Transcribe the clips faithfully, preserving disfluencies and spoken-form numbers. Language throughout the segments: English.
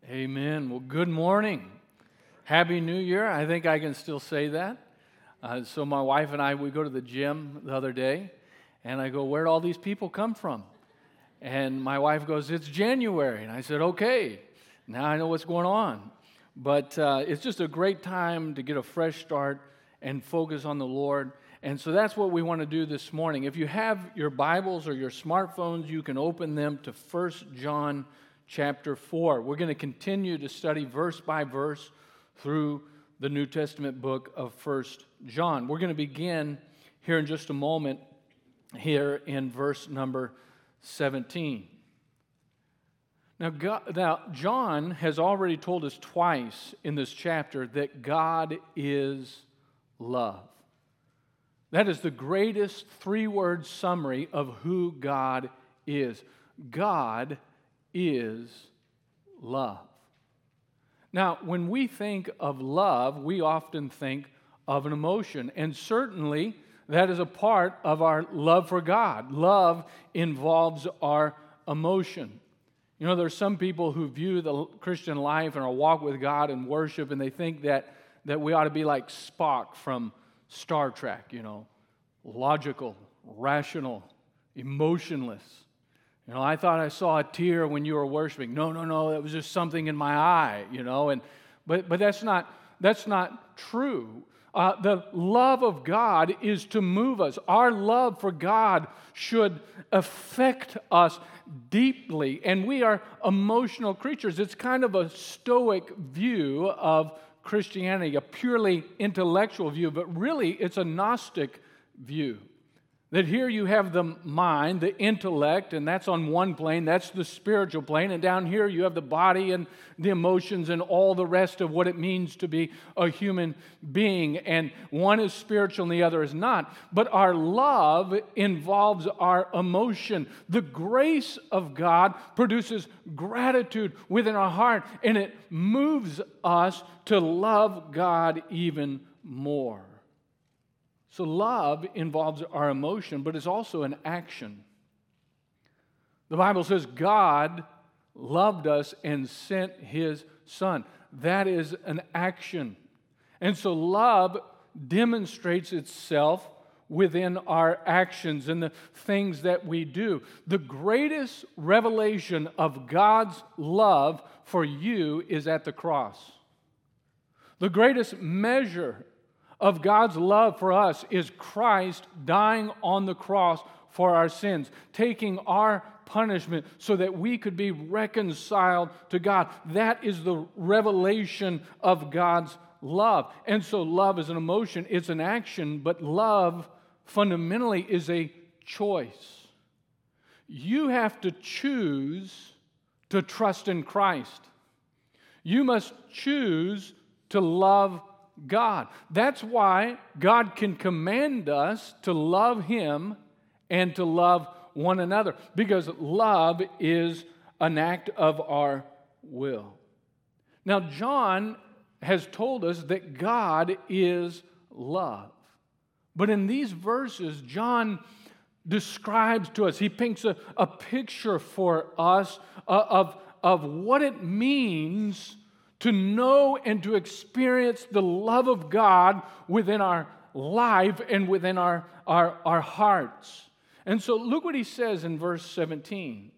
Amen. Well, good morning. Happy New Year. I think I can still say that. Uh, so my wife and I, we go to the gym the other day, and I go, where'd all these people come from? And my wife goes, it's January. And I said, okay, now I know what's going on. But uh, it's just a great time to get a fresh start and focus on the Lord. And so that's what we want to do this morning. If you have your Bibles or your smartphones, you can open them to First John chapter four. We're going to continue to study verse by verse through the New Testament book of First John. We're going to begin here in just a moment here in verse number seventeen. Now, God, now, John has already told us twice in this chapter that God is love. That is the greatest three-word summary of who God is. God is love. Now, when we think of love, we often think of an emotion, and certainly that is a part of our love for God. Love involves our emotion. You know, there's some people who view the Christian life and our walk with God and worship, and they think that, that we ought to be like Spock from Star Trek, you know, logical, rational, emotionless. You know, I thought I saw a tear when you were worshiping. No, no, no, that was just something in my eye, you know, and but but that's not that's not true. Uh, the love of God is to move us. Our love for God should affect us deeply, and we are emotional creatures. It's kind of a stoic view of Christianity, a purely intellectual view, but really it's a Gnostic view. That here you have the mind, the intellect, and that's on one plane, that's the spiritual plane, and down here you have the body and the emotions and all the rest of what it means to be a human being, and one is spiritual and the other is not. But our love involves our emotion. The grace of God produces gratitude within our heart, and it moves us to love God even more. So love involves our emotion, but it's also an action. The Bible says God loved us and sent His Son. That is an action. And so love demonstrates itself within our actions and the things that we do. The greatest revelation of God's love for you is at the cross. The greatest measure of God's love for us is Christ dying on the cross for our sins, taking our punishment so that we could be reconciled to God. That is the revelation of God's love. And so love is an emotion, it's an action, but love fundamentally is a choice. You have to choose to trust in Christ. You must choose to love God. That's why God can command us to love Him and to love one another, because love is an act of our will. Now, John has told us that God is love. But in these verses, John describes to us, he paints a, a picture for us uh, of, of what it means to know and to experience the love of God within our life and within our, our, our hearts. And so look what he says in verse seventeen.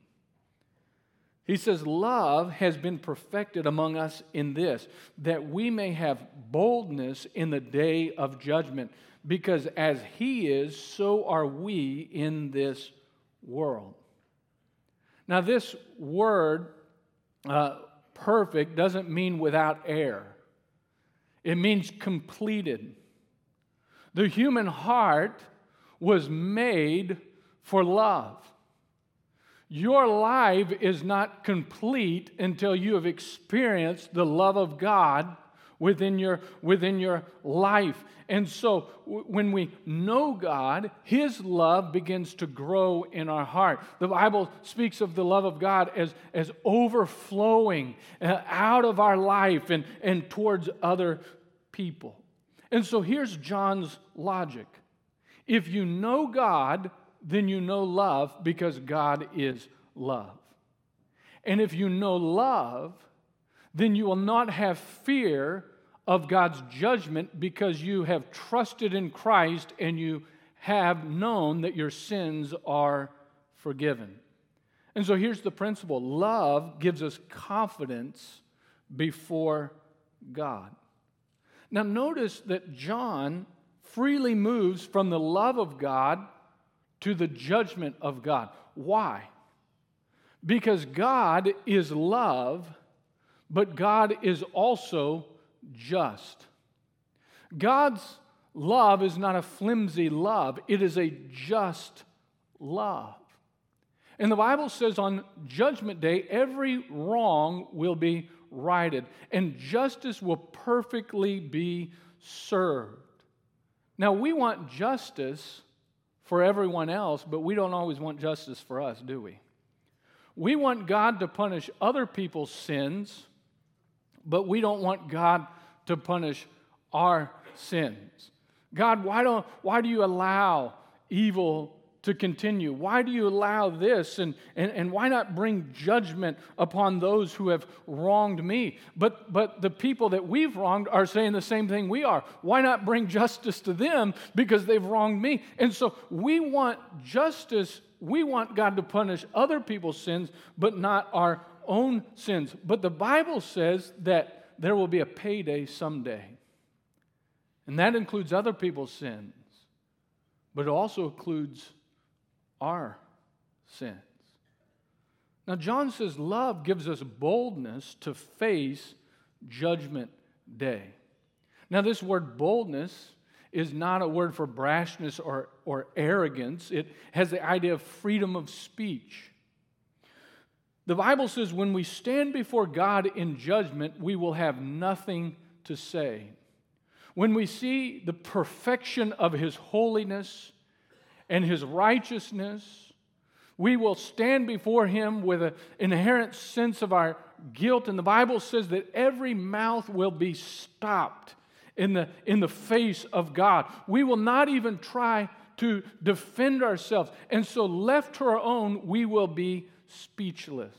He says, love has been perfected among us in this, that we may have boldness in the day of judgment, because as He is, so are we in this world. Now this word, uh, perfect doesn't mean without error. It means completed. The human heart was made for love. Your life is not complete until you have experienced the love of God within your, within your life. And so w- when we know God, His love begins to grow in our heart. The Bible speaks of the love of God as, as overflowing uh, out of our life and, and towards other people. And so here's John's logic. If you know God, then you know love, because God is love. And if you know love, then you will not have fear of God's judgment because you have trusted in Christ and you have known that your sins are forgiven. And so here's the principle. Love gives us confidence before God. Now notice that John freely moves from the love of God to the judgment of God. Why? Because God is love, but God is also just. God's love is not a flimsy love. It is a just love. And the Bible says on Judgment Day, every wrong will be righted, and justice will perfectly be served. Now, we want justice for everyone else, but we don't always want justice for us, do we? We want God to punish other people's sins, but we don't want God to punish our sins. God, why don't why do you allow evil to continue? Why do you allow this? And, and, and why not bring judgment upon those who have wronged me? But, but the people that we've wronged are saying the same thing we are. Why not bring justice to them because they've wronged me? And so we want justice. We want God to punish other people's sins, but not our own sins. But the Bible says that there will be a payday someday. And that includes other people's sins, but it also includes our sins. Now, John says love gives us boldness to face Judgment Day. Now, this word boldness is not a word for brashness or, or arrogance. It has the idea of freedom of speech. The Bible says when we stand before God in judgment, we will have nothing to say. When we see the perfection of His holiness and His righteousness, we will stand before Him with an inherent sense of our guilt. And the Bible says that every mouth will be stopped in the, in the face of God. We will not even try to defend ourselves. And so left to our own, we will be speechless.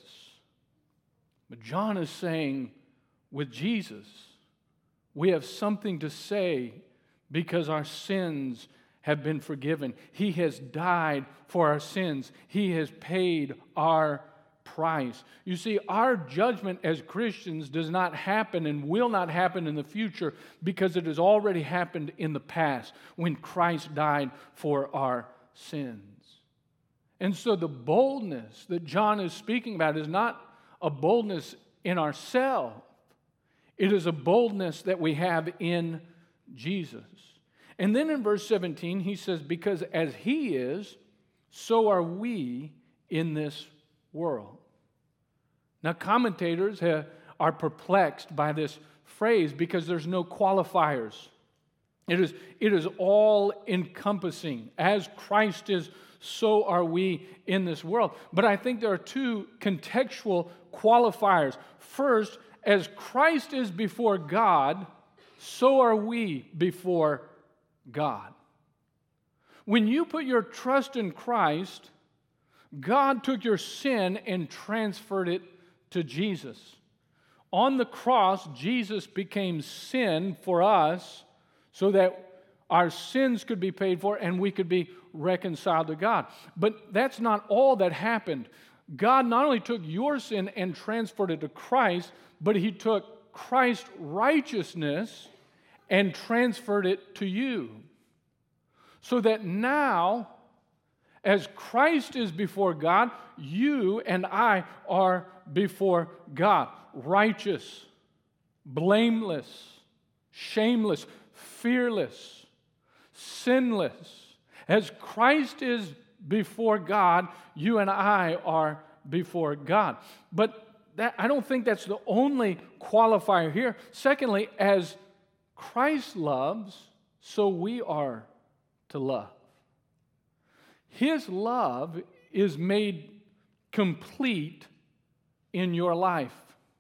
But John is saying, with Jesus, we have something to say because our sins have been forgiven. He has died for our sins. He has paid our price. You see, our judgment as Christians does not happen and will not happen in the future because it has already happened in the past when Christ died for our sins. And so the boldness that John is speaking about is not a boldness in ourselves. It is a boldness that we have in Jesus. And then in verse seventeen, he says, because as He is, so are we in this world. Now, commentators have, are perplexed by this phrase because there's no qualifiers. It is, it is all encompassing. As Christ is, so are we in this world. But I think there are two contextual qualifiers. First, as Christ is before God, so are we before God. When you put your trust in Christ, God took your sin and transferred it to Jesus. On the cross, Jesus became sin for us so that our sins could be paid for and we could be reconciled to God. But that's not all that happened. God not only took your sin and transferred it to Christ, but He took Christ's righteousness and transferred it to you. So that now, as Christ is before God, you and I are before God. Righteous, blameless, shameless, fearless, sinless. As Christ is before God, you and I are before God. But that, I don't think that's the only qualifier here. Secondly, as Christ loves, so we are to love. His love is made complete in your life.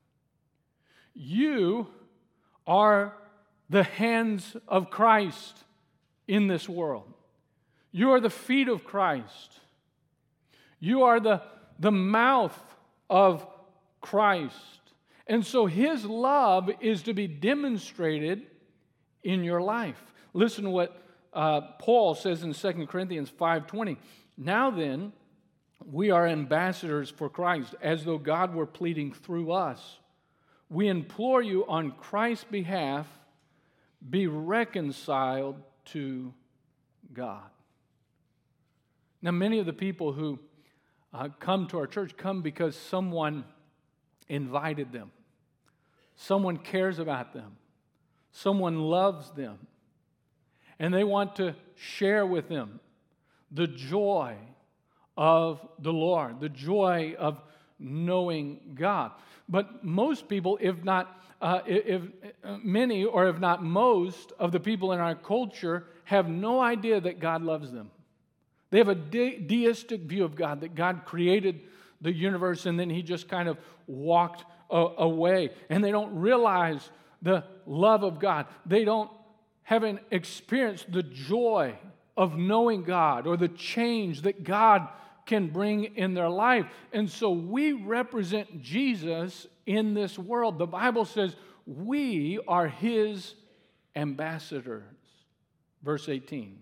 You are the hands of Christ in this world. You are the feet of Christ. You are the, the mouth of Christ. And so his love is to be demonstrated in your life. Listen to what uh, Paul says in Second Corinthians five twenty. Now then, we are ambassadors for Christ, as though God were pleading through us. We implore you on Christ's behalf, be reconciled to God. Now, many of the people who uh, come to our church come because someone invited them. Someone cares about them. Someone loves them. And they want to share with them the joy of the Lord, the joy of knowing God. But most people, if not, uh, if, if many or if not most of the people in our culture have no idea that God loves them. They have a de- deistic view of God, that God created the universe and then he just kind of walked uh, away. And they don't realize the love of God. They don't haven't experienced the joy of knowing God or the change that God can bring in their life. And so we represent Jesus in this world. The Bible says we are his ambassadors. Verse eighteen.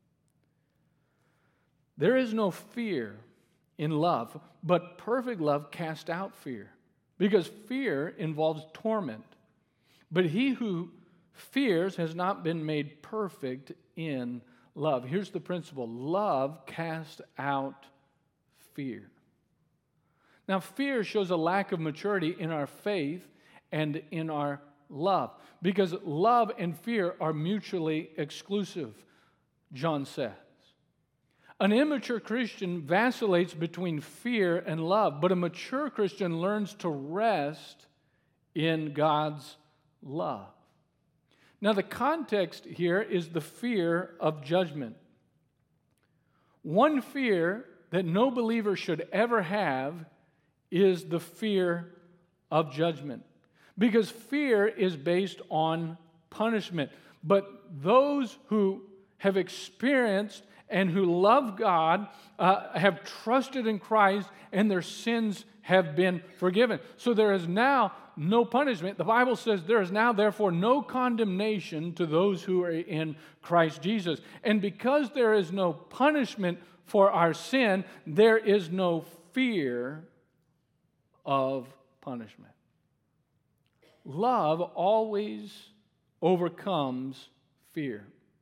There is no fear in love, but perfect love casts out fear, because fear involves torment. But he who fears has not been made perfect in love. Here's the principle. Love casts out fear. Now, fear shows a lack of maturity in our faith and in our love, because love and fear are mutually exclusive, John says. An immature Christian vacillates between fear and love, but a mature Christian learns to rest in God's love. Now, the context here is the fear of judgment. One fear that no believer should ever have is the fear of judgment, because fear is based on punishment. But those who have experienced and who love God uh, have trusted in Christ, and their sins have been forgiven. So there is now no punishment. The Bible says there is now, therefore, no condemnation to those who are in Christ Jesus. And because there is no punishment for our sin, there is no fear of punishment. Love always overcomes fear.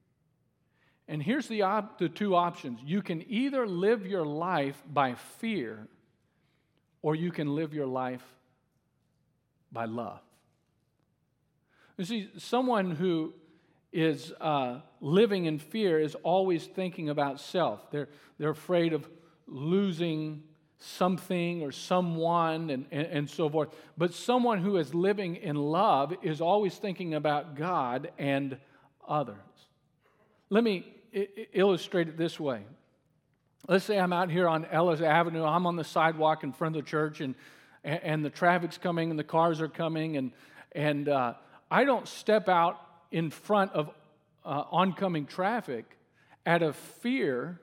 And here's the, op- the two options. You can either live your life by fear, or you can live your life by love. You see, someone who is uh, living in fear is always thinking about self. They're, they're afraid of losing something or someone and, and, and so forth. But someone who is living in love is always thinking about God and others. Let me I- illustrate it this way. Let's say I'm out here on Ellis Avenue. I'm on the sidewalk in front of the church, and and, and the traffic's coming, and the cars are coming, and and uh, I don't step out in front of uh, oncoming traffic out of fear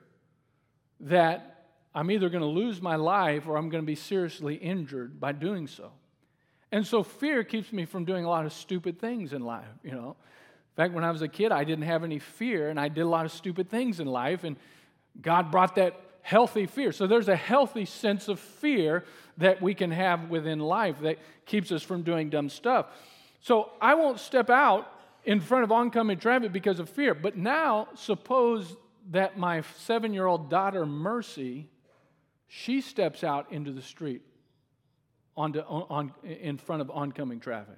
that I'm either going to lose my life or I'm going to be seriously injured by doing so. And so fear keeps me from doing a lot of stupid things in life, you know. In fact, when I was a kid, I didn't have any fear, and I did a lot of stupid things in life, and God brought that healthy fear. So there's a healthy sense of fear that we can have within life that keeps us from doing dumb stuff. So I won't step out in front of oncoming traffic because of fear. But now, suppose that my seven-year-old daughter, Mercy, she steps out into the street onto, on, in front of oncoming traffic.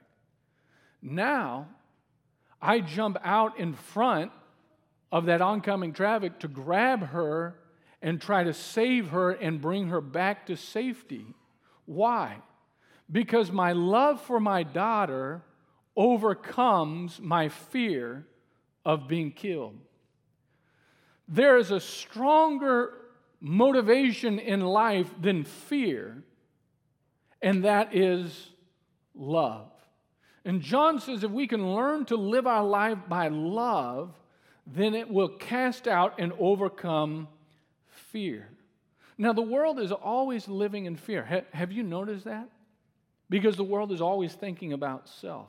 Now, I jump out in front of that oncoming traffic to grab her and try to save her and bring her back to safety. Why? Because my love for my daughter overcomes my fear of being killed. There is a stronger motivation in life than fear, and that is love. And John says if we can learn to live our life by love, then it will cast out and overcome fear. Now, the world is always living in fear. Ha- have you noticed that? because the world is always thinking about self.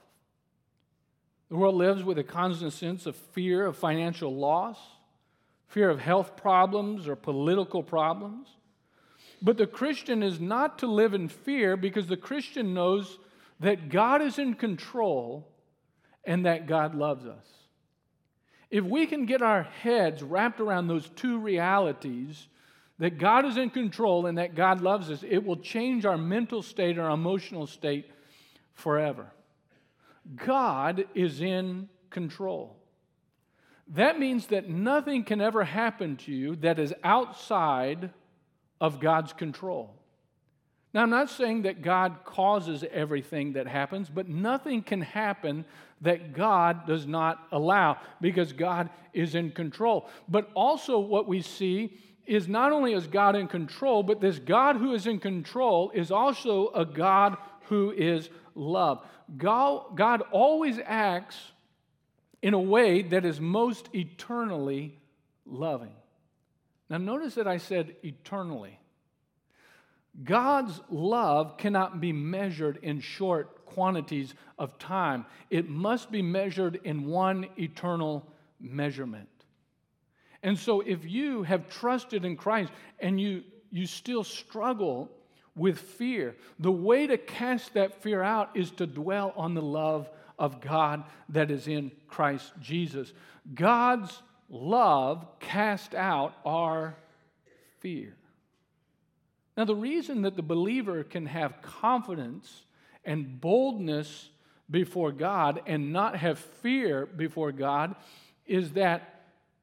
The world lives with a constant sense of fear of financial loss, fear of health problems or political problems. But the Christian is not to live in fear, because the Christian knows that God is in control and that God loves us. If we can get our heads wrapped around those two realities, that God is in control and that God loves us, it will change our mental state, our emotional state forever. God is in control. That means that nothing can ever happen to you that is outside of God's control. Now, I'm not saying that God causes everything that happens, but nothing can happen that God does not allow, because God is in control. But also what we see is not only is God in control, but this God who is in control is also a God who is love. God, God always acts in a way that is most eternally loving. Now notice that I said eternally. God's love cannot be measured in short quantities of time. It must be measured in one eternal measurement. And so if you have trusted in Christ and you, you still struggle with fear, the way to cast that fear out is to dwell on the love of God that is in Christ Jesus. God's love casts out our fear. Now, the reason that the believer can have confidence and boldness before God and not have fear before God is that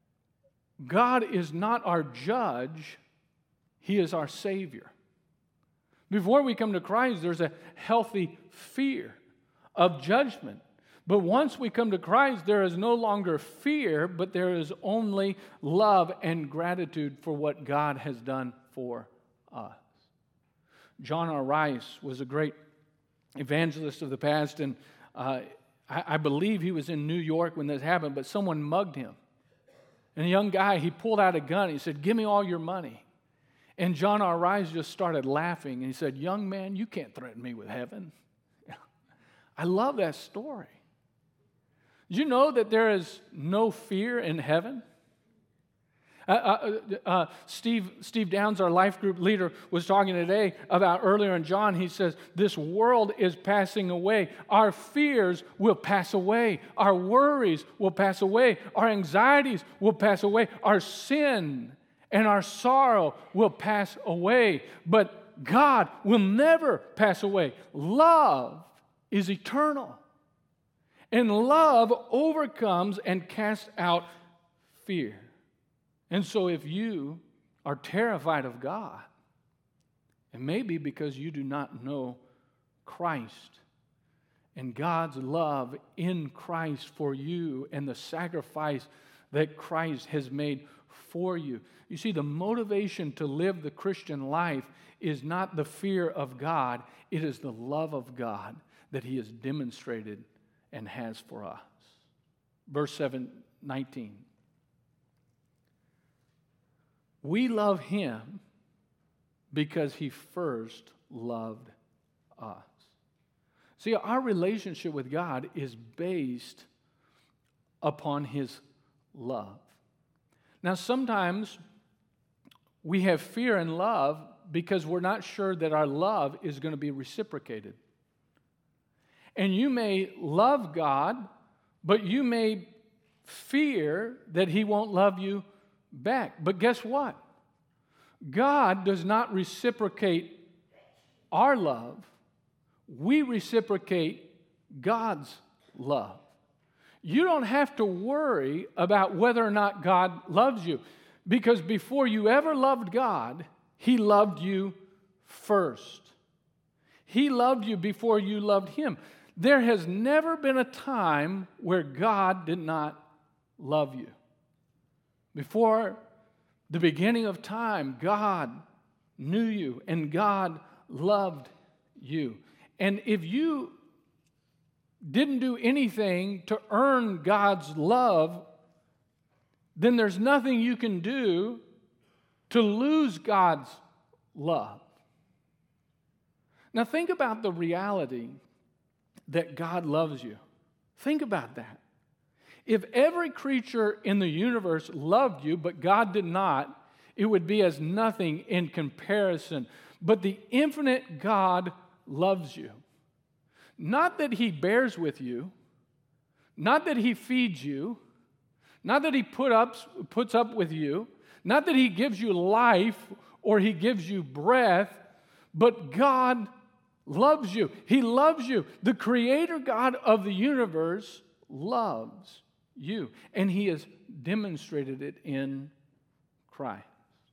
God is not our judge, He is our Savior. Before we come to Christ, there's a healthy fear of judgment. But once we come to Christ, there is no longer fear, but there is only love and gratitude for what God has done for us. John R. Rice was a great evangelist of the past, and uh, I, I believe he was in New York when this happened, but someone mugged him. And a young guy, he pulled out a gun, he said, "Give me all your money." And John R. Rice just started laughing, and he said, "Young man, you can't threaten me with heaven." I love that story. Did you know that there is no fear in heaven? Uh, uh, uh, Steve, Steve Downs, our life group leader, was talking today about earlier in John. He says, this world is passing away. Our fears will pass away. Our worries will pass away. Our anxieties will pass away. Our sin and our sorrow will pass away. But God will never pass away. Love is eternal. And love overcomes and casts out fear. And so if you are terrified of God, it may be because you do not know Christ and God's love in Christ for you and the sacrifice that Christ has made for you. You see, the motivation to live the Christian life is not the fear of God, it is the love of God that He has demonstrated and has for us. Verse seven, nineteen. We love Him because He first loved us. See, our relationship with God is based upon His love. Now, sometimes we have fear and love because we're not sure that our love is going to be reciprocated. And you may love God, but you may fear that He won't love you back. But guess what? God does not reciprocate our love. We reciprocate God's love. You don't have to worry about whether or not God loves you, because before you ever loved God, He loved you first. He loved you before you loved Him. There has never been a time where God did not love you. Before the beginning of time, God knew you and God loved you. And if you didn't do anything to earn God's love, then there's nothing you can do to lose God's love. Now think about the reality that God loves you. Think about that. If every creature in the universe loved you, but God did not, it would be as nothing in comparison. But the infinite God loves you. Not that He bears with you, not that He feeds you, not that He put up, puts up with you, not that He gives you life or He gives you breath, but God loves you. He loves you. The Creator God of the universe loves you, and He has demonstrated it in Christ.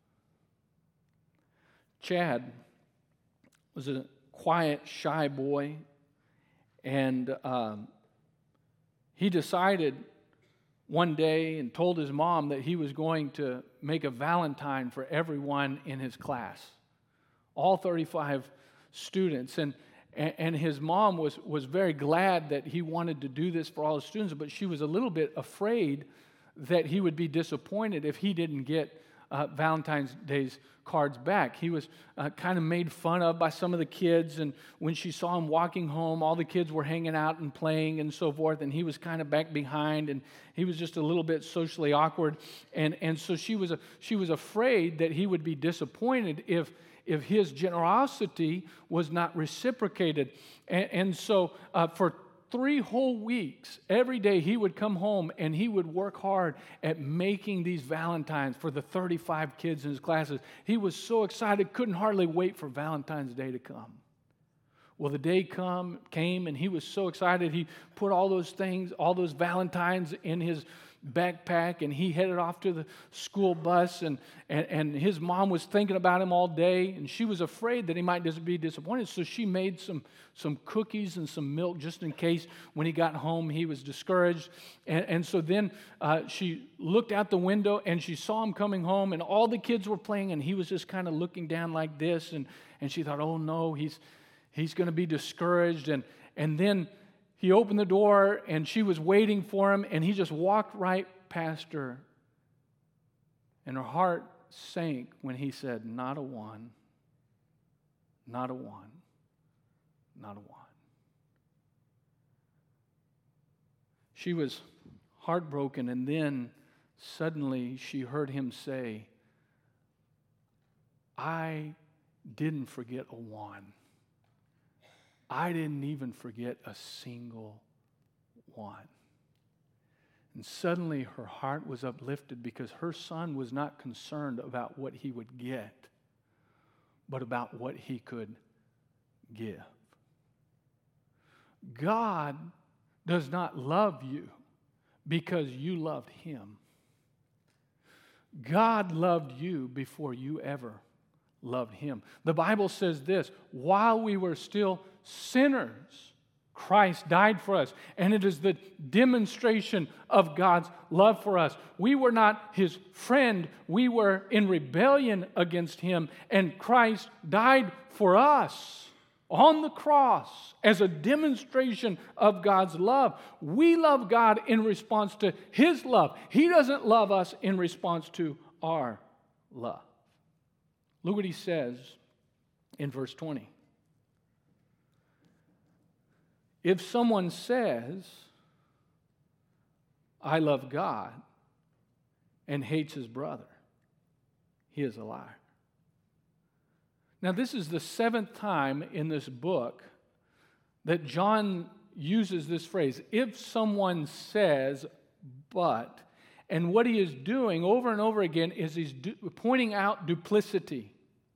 Chad was a quiet, shy boy, and um, he decided one day and told his mom that he was going to make a Valentine for everyone in his class, all thirty-five students. And, and his mom was, was very glad that he wanted to do this for all the students, but she was a little bit afraid that he would be disappointed if he didn't get uh, Valentine's Day's cards back. He was uh, kind of made fun of by some of the kids, and when she saw him walking home, all the kids were hanging out and playing and so forth, and he was kind of back behind, and he was just a little bit socially awkward, and, and so she was, a, she was afraid that he would be disappointed if if his generosity was not reciprocated. And, and so uh, for three whole weeks, every day he would come home and he would work hard at making these Valentines for the thirty-five kids in his classes. He was so excited, couldn't hardly wait for Valentine's Day to come. Well, the day come came and he was so excited, he put all those things, all those Valentines in his backpack, and he headed off to the school bus, and, and, and his mom was thinking about him all day, and she was afraid that he might just be disappointed, so she made some, some cookies and some milk just in case when he got home he was discouraged. And, and so then uh, she looked out the window, and she saw him coming home, and all the kids were playing, and he was just kind of looking down like this, and, and she thought, oh no, he's, he's going to be discouraged. And, and then he opened the door, and she was waiting for him, and he just walked right past her. And her heart sank when he said, not a one, not a one, not a one. She was heartbroken, and then suddenly she heard him say, I didn't forget a one. I didn't even forget a single one. And suddenly her heart was uplifted because her son was not concerned about what he would get, but about what he could give. God does not love you because you loved Him. God loved you before you ever loved Him. The Bible says this, while we were still sinners, Christ died for us, and it is the demonstration of God's love for us. We were not His friend. We were in rebellion against Him, and Christ died for us on the cross as a demonstration of God's love. We love God in response to His love. He doesn't love us in response to our love. Look what He says in verse twenty. If someone says, I love God, and hates his brother, he is a liar. Now, this is the seventh time in this book that John uses this phrase, if someone says, but. And what he is doing over and over again is he's du- pointing out duplicity.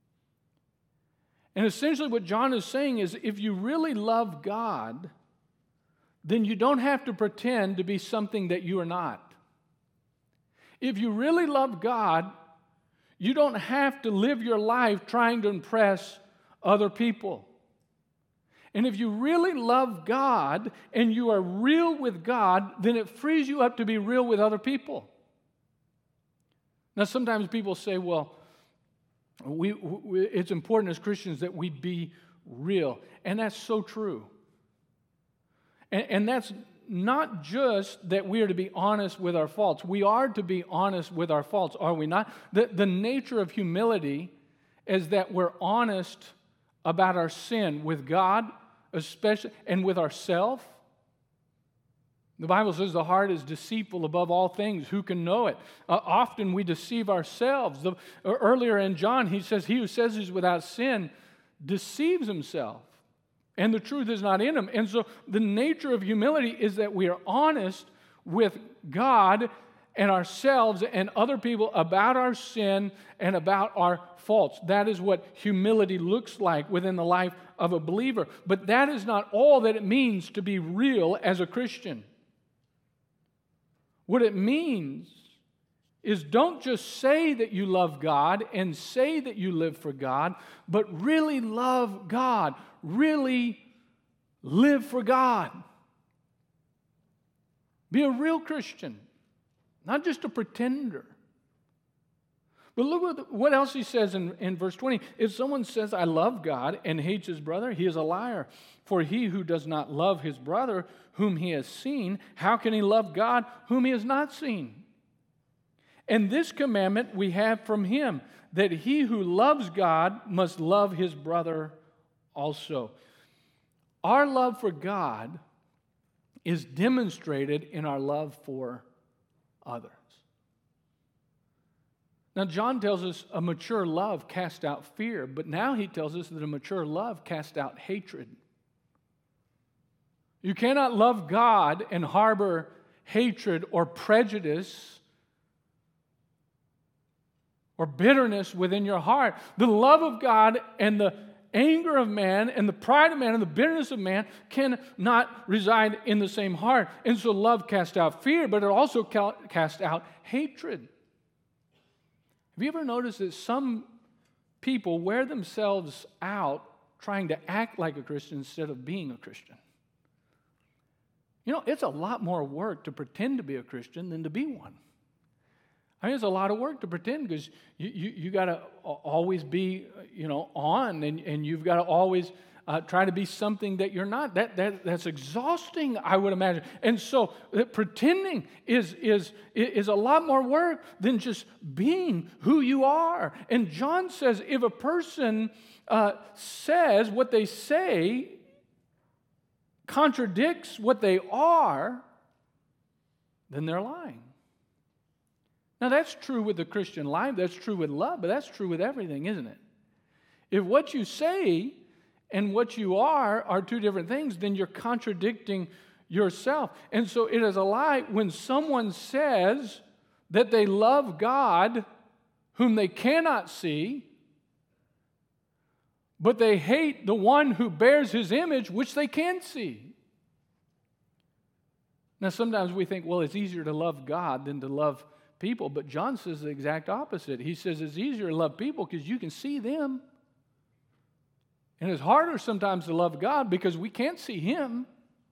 And essentially what John is saying is if you really love God, then you don't have to pretend to be something that you are not. If you really love God, you don't have to live your life trying to impress other people. And if you really love God and you are real with God, then it frees you up to be real with other people. Now, sometimes people say, well, we, we, it's important as Christians that we be real. And that's so true. And, and that's not just that we are to be honest with our faults. We are to be honest with our faults, are we not? The, the nature of humility is that we're honest about our sin with God, especially, and with ourselves? The Bible says the heart is deceitful above all things. Who can know it? Uh, often we deceive ourselves. The, uh, earlier in John, he says, he who says he's without sin deceives himself, and the truth is not in him. And so the nature of humility is that we are honest with God and ourselves and other people about our sin and about our faults. That is what humility looks like within the life of a believer. But that is not all that it means to be real as a Christian. What it means is don't just say that you love God and say that you live for God, but really love God, really live for God. Be a real Christian, not just a pretender. But look what, what else he says in, in verse twenty. If someone says, I love God, and hates his brother, he is a liar. For he who does not love his brother whom he has seen, how can he love God whom he has not seen? And this commandment we have from him, that he who loves God must love his brother also. Our love for God is demonstrated in our love for others. Now, John tells us a mature love casts out fear, but now he tells us that a mature love casts out hatred. You cannot love God and harbor hatred or prejudice or bitterness within your heart. The love of God and the anger of man and the pride of man and the bitterness of man cannot reside in the same heart. And so love casts out fear, but it also casts out hatred. Have you ever noticed that some people wear themselves out trying to act like a Christian instead of being a Christian? You know, it's a lot more work to pretend to be a Christian than to be one. I mean, it's a lot of work to pretend because you, you, you got to always be, you know, on, and, and you've got to always uh, try to be something that you're not. That, that That's exhausting, I would imagine. And so uh, pretending is, is, is a lot more work than just being who you are. And John says if a person uh, says what they say contradicts what they are, then they're lying. Now, that's true with the Christian life, that's true with love, but that's true with everything, isn't it? If what you say and what you are are two different things, then you're contradicting yourself. And so it is a lie when someone says that they love God whom they cannot see, but they hate the one who bears his image, which they can see. Now, sometimes we think, well, it's easier to love God than to love people, but John says the exact opposite. He says it's easier to love people because you can see them. And it's harder sometimes to love God because we can't see him.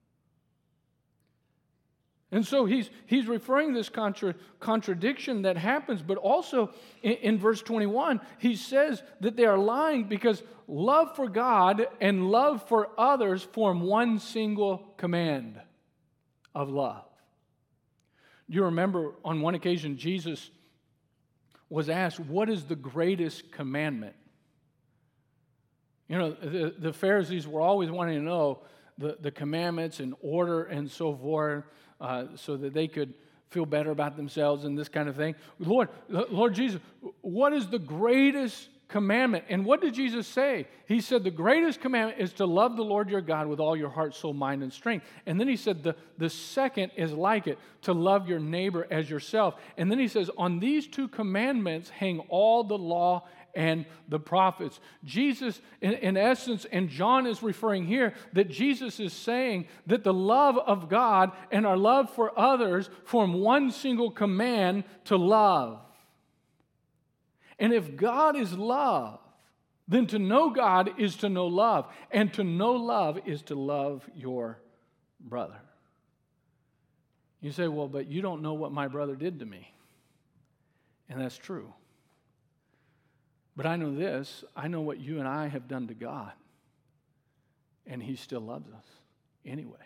And so he's, he's referring to this contra, contradiction that happens, but also in, in verse twenty-one, he says that they are lying because love for God and love for others form one single command of love. Do you remember on one occasion Jesus was asked, what is the greatest commandment? You know, the, the Pharisees were always wanting to know the, the commandments and order and so forth uh, so that they could feel better about themselves and this kind of thing. Lord, Lord Jesus, what is the greatest commandment? And what did Jesus say? He said the greatest commandment is to love the Lord your God with all your heart, soul, mind, and strength. And then he said the, the second is like it, to love your neighbor as yourself. And then he says, on these two commandments hang all the law and the prophets. Jesus, in, in essence, and John is referring here, that Jesus is saying that the love of God and our love for others form one single command to love. And if God is love, then to know God is to know love. And to know love is to love your brother. You say, well, but you don't know what my brother did to me. And that's true. But I know this, I know what you and I have done to God. And he still loves us anyway.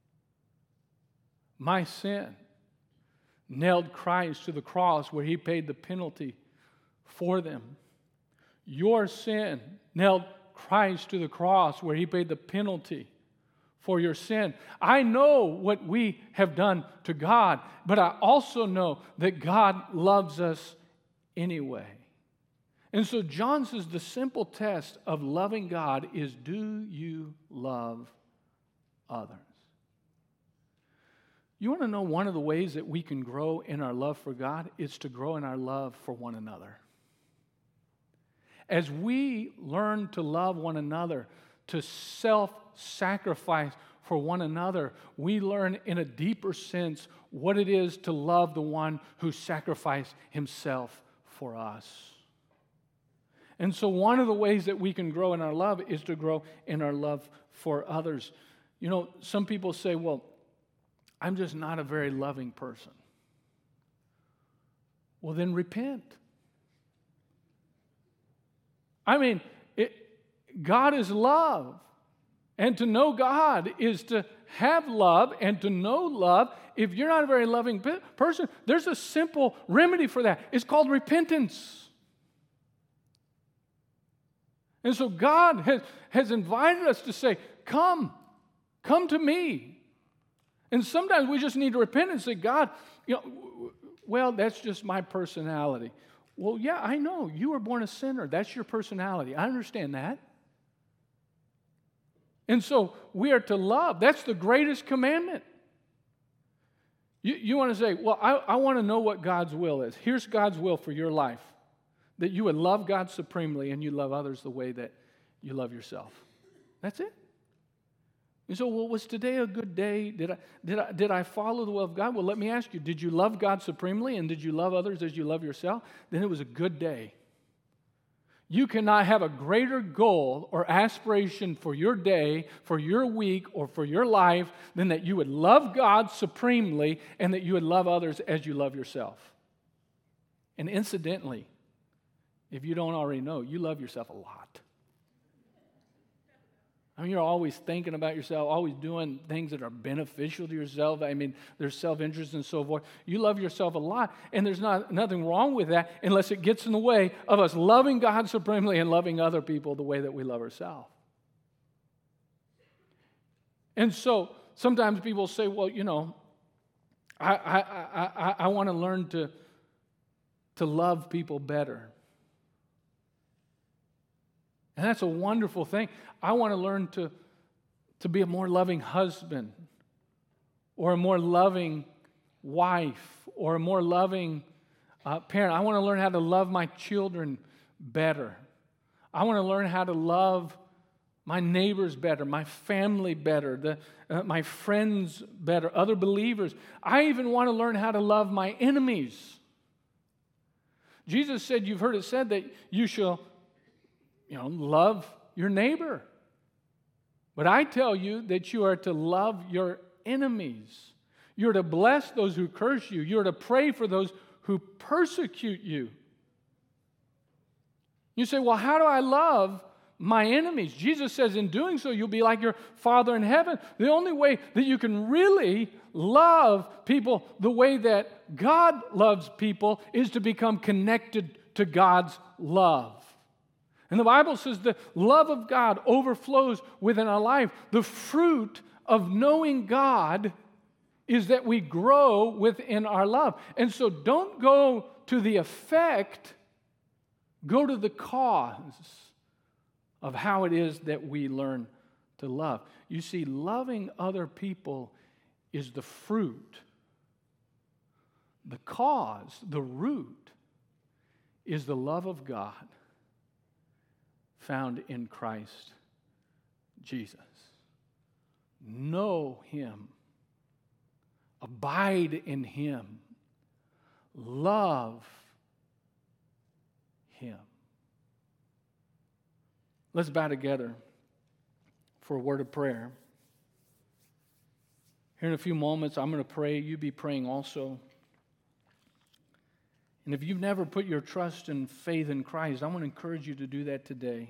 My sin nailed Christ to the cross where he paid the penalty for them. Your sin nailed Christ to the cross where he paid the penalty for your sin. I know what we have done to God, but I also know that God loves us anyway. And so John says the simple test of loving God is, do you love others? You want to know one of the ways that we can grow in our love for God? It's to grow in our love for one another. As we learn to love one another, to self-sacrifice for one another, we learn in a deeper sense what it is to love the one who sacrificed himself for us. And so one of the ways that we can grow in our love is to grow in our love for others. You know, some people say, well, I'm just not a very loving person. Well, then repent. I mean, it, God is love. And to know God is to have love and to know love. If you're not a very loving pe- person, there's a simple remedy for that. It's called repentance. And so God has, has invited us to say, come, come to me. And sometimes we just need to repent and say, God, you know, well, that's just my personality. Well, yeah, I know. You were born a sinner. That's your personality. I understand that. And so we are to love. That's the greatest commandment. You, you want to say, well, I, I want to know what God's will is. Here's God's will for your life. That you would love God supremely and you love others the way that you love yourself. That's it. You say, well, was today a good day? Did I, did I, did I follow the will of God? Well, let me ask you, did you love God supremely and did you love others as you love yourself? Then it was a good day. You cannot have a greater goal or aspiration for your day, for your week, or for your life than that you would love God supremely and that you would love others as you love yourself. And incidentally, if you don't already know, you love yourself a lot. I mean, you're always thinking about yourself, always doing things that are beneficial to yourself. I mean, there's self-interest and so forth. You love yourself a lot, and there's not nothing wrong with that unless it gets in the way of us loving God supremely and loving other people the way that we love ourselves. And so sometimes people say, well, you know, I, I, I, I, I want to learn to, to love people better. And that's a wonderful thing. I want to learn to, to be a more loving husband or a more loving wife or a more loving uh, parent. I want to learn how to love my children better. I want to learn how to love my neighbors better, my family better, the, uh, my friends better, other believers. I even want to learn how to love my enemies. Jesus said, you've heard it said that you shall You know, love your neighbor. But I tell you that you are to love your enemies. You're to bless those who curse you. You're to pray for those who persecute you. You say, well, how do I love my enemies? Jesus says, in doing so, you'll be like your Father in heaven. The only way that you can really love people the way that God loves people is to become connected to God's love. And the Bible says the love of God overflows within our life. The fruit of knowing God is that we grow within our love. And so don't go to the effect, go to the cause of how it is that we learn to love. You see, loving other people is the fruit. The cause, the root, is the love of God found in Christ Jesus. Know Him. Abide in Him. Love Him. Let's bow together for a word of prayer. Here in a few moments, I'm going to pray. You be praying also. And if you've never put your trust and faith in Christ, I want to encourage you to do that today.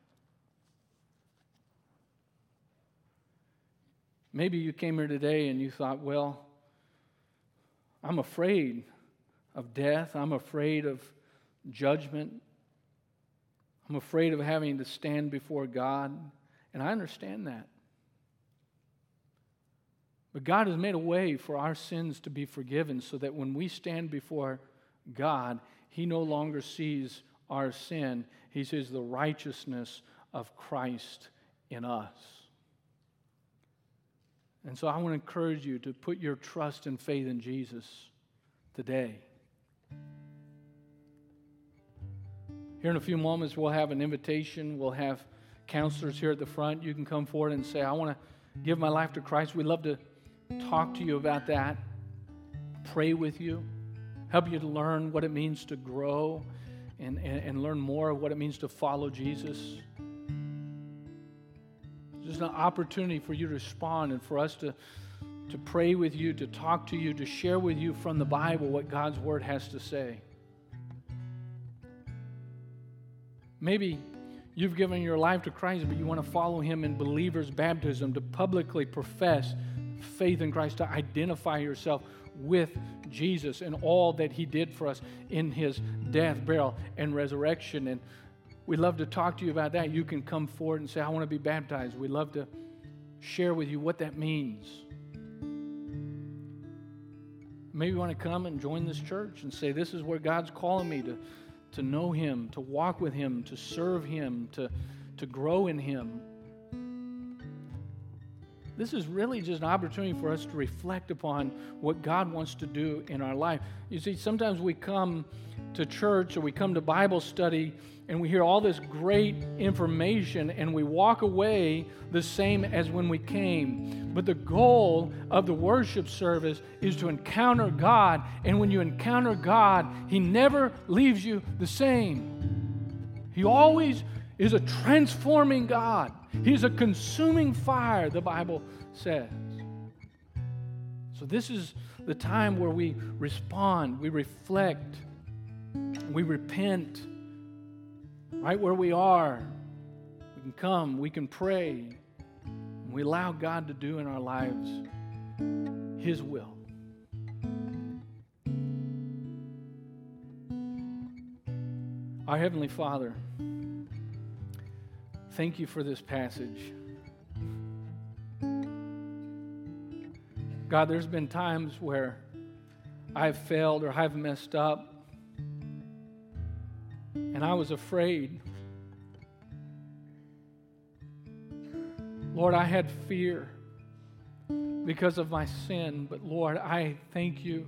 Maybe you came here today and you thought, well, I'm afraid of death. I'm afraid of judgment. I'm I'm afraid of having to stand before God, and I understand that. But God has made a way for our sins to be forgiven so that when we stand before God, He no longer sees our sin. He sees the righteousness of Christ in us. And so I want to encourage you to put your trust and faith in Jesus today. Here in a few moments, we'll have an invitation. We'll have counselors here at the front. You can come forward and say, I want to give my life to Christ. We'd love to talk to you about that, pray with you, help you to learn what it means to grow and, and, and learn more of what it means to follow Jesus. It's just an opportunity for you to respond and for us to, to pray with you, to talk to you, to share with you from the Bible what God's Word has to say. Maybe you've given your life to Christ, but you want to follow Him in believer's baptism, to publicly profess faith in Christ, to identify yourself with Jesus and all that He did for us in His death, burial, and resurrection. And we'd love to talk to you about that. You can come forward and say, I want to be baptized. We'd love to share with you what that means. Maybe you want to come and join this church and say, this is where God's calling me to, to know Him, to walk with Him, to serve Him, to, to grow in Him. This is really just an opportunity for us to reflect upon what God wants to do in our life. You see, sometimes we come to church or we come to Bible study and we hear all this great information and we walk away the same as when we came. But the goal of the worship service is to encounter God. And when you encounter God, He never leaves you the same. He always is a transforming God. He's a consuming fire, the Bible says. So this is the time where we respond, we reflect, we repent. Right where we are, we can come, we can pray, and we allow God to do in our lives His will. Our Heavenly Father, thank You for this passage. God, there's been times where I've failed or I've messed up, and I was afraid. Lord, I had fear because of my sin, but Lord, I thank You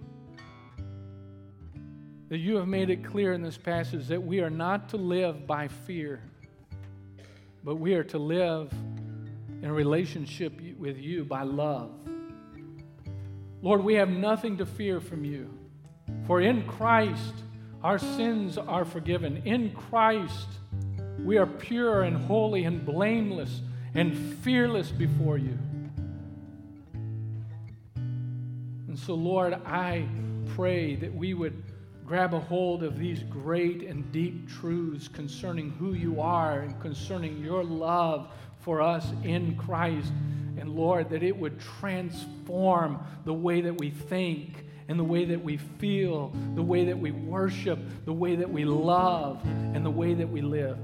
that You have made it clear in this passage that we are not to live by fear, but we are to live in a relationship with You by love. Lord, we have nothing to fear from You, for in Christ our sins are forgiven. In Christ we are pure and holy and blameless and fearless before You. And so, Lord, I pray that we would grab a hold of these great and deep truths concerning who You are and concerning Your love for us in Christ. And Lord, that it would transform the way that we think and the way that we feel, the way that we worship, the way that we love, and the way that we live.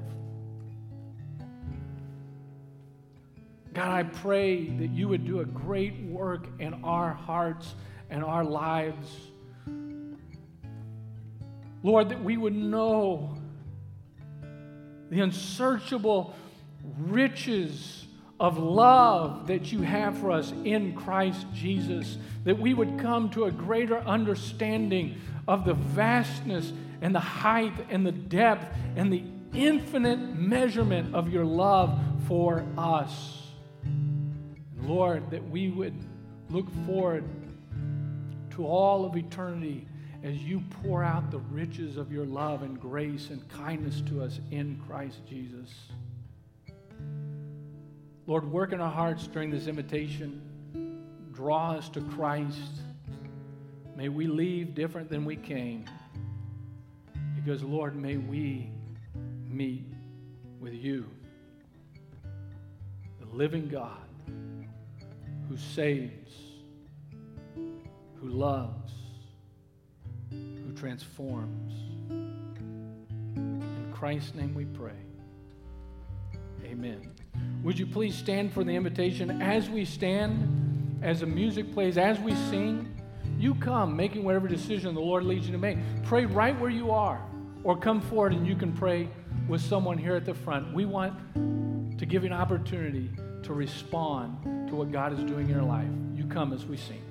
God, I pray that You would do a great work in our hearts and our lives. Lord, that we would know the unsearchable riches of love that You have for us in Christ Jesus, that we would come to a greater understanding of the vastness and the height and the depth and the infinite measurement of Your love for us. Lord, that we would look forward to all of eternity as You pour out the riches of Your love and grace and kindness to us in Christ Jesus. Lord, work in our hearts during this invitation. Draw us to Christ. May we leave different than we came. Because, Lord, may we meet with You, the living God who saves, who loves, who transforms. In Christ's name we pray. Amen. Would you please stand for the invitation? As we stand, as the music plays, as we sing, you come making whatever decision the Lord leads you to make. Pray right where you are, or come forward and you can pray with someone here at the front. We want to give you an opportunity to respond to what God is doing in your life. You come as we sing.